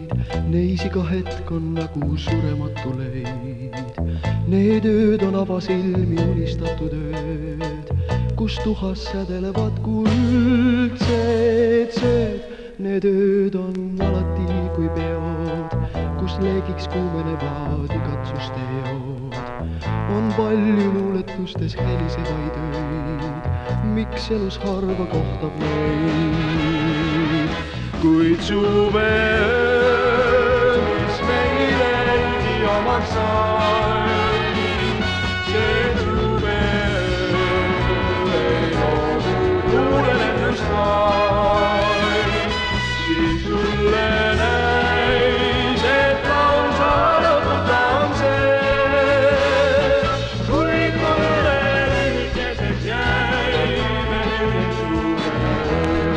neis iga hetk on nagu surematu leid. Need ööd on avasilmi unistatud ööd, kus tuhas sädelevad kuldsed sööd. Need ööd on alati kui peod, kus leegiks kuumenevad igatsuste jood. On palju luuletustes helisevaid öid, miks elus harva kohtab neid. Kuid suveöö, mis meile nii omaks sai, see suveöö ei loodu luulelendust vaid. Siis sulle näis, et lausa lõputa on see, kuid mulle lühikeseks jäi veel suveöö.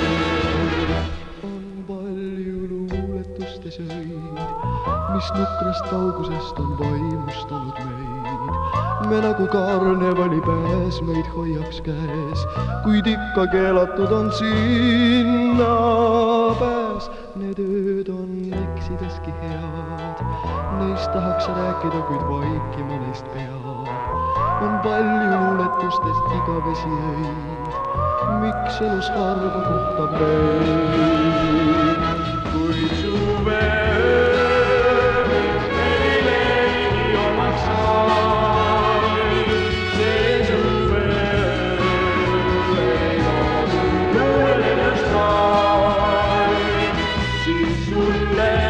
On palju luuletustes öid, mis nukrast kaugusest on vaimustanud meid. Me nagu karnevali pääs meid hoiaks käes, kuid ikka keelatud on sinna pääs. Need ööd on eksideski head, neist tahaks rääkida, kuid vaikima neist peab. On palju luuletustest igavesi öid, miks elus harva kohtab meid. Kuid suveöö, mis meile nii omaks sai, see suveöö ei loodu luulelendust vaid. Siis sulle